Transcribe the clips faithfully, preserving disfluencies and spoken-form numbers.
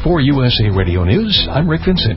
For U S A Radio News, I'm Rick Vincent.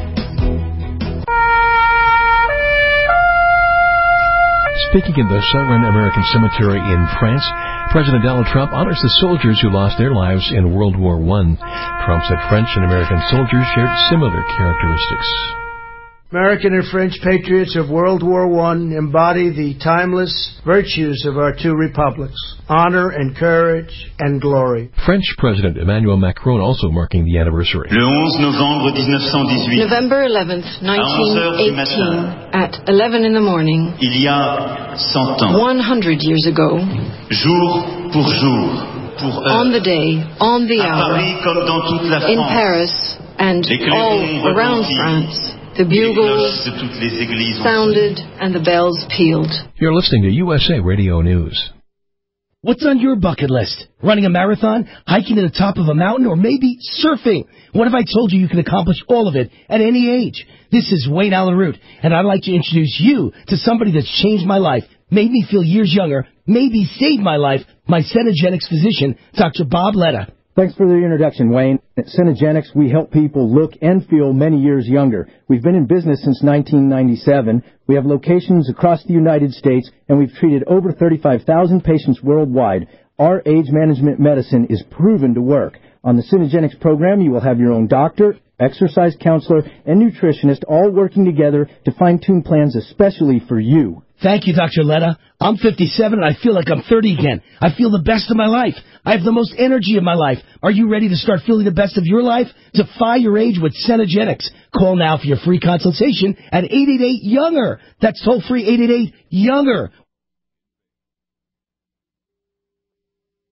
Speaking in the Saint-Reine American Cemetery in France, President Donald Trump honors the soldiers who lost their lives in World War One. Trump said French and American soldiers shared similar characteristics. American and French patriots of World War One embody the timeless virtues of our two republics, honor and courage and glory. French President Emmanuel Macron also marking the anniversary. Le onze novembre dix-neuf cent dix-huit. November eleventh, nineteen eighteen, at eleven in the morning. Il y a cent ans. one hundred years ago. Jour pour jour, pour heure. On the day, on the à hour. Paris comme dans toute la France. In Paris and all around France. The bugles sounded and the bells pealed. You're listening to U S A Radio News. What's on your bucket list? Running a marathon, hiking to the top of a mountain, or maybe surfing? What if I told you you can accomplish all of it at any age? This is Wayne Allen Root, and I'd like to introduce you to somebody that's changed my life, made me feel years younger, maybe saved my life, my Cenegenics physician, Doctor Bob Letta. Thanks for the introduction, Wayne. At Cenegenics, we help people look and feel many years younger. We've been in business since nineteen ninety-seven. We have locations across the United States, and we've treated over thirty-five thousand patients worldwide. Our age management medicine is proven to work. On the Cenegenics program, you will have your own doctor, exercise counselor, and nutritionist all working together to fine-tune plans especially for you. Thank you, Doctor Letta. I'm fifty-seven and I feel like I'm thirty again. I feel the best of my life. I have the most energy of my life. Are you ready to start feeling the best of your life? Defy your age with Cenegenics. Call now for your free consultation at eight eight eight, younger. That's toll-free eight eight eight, younger.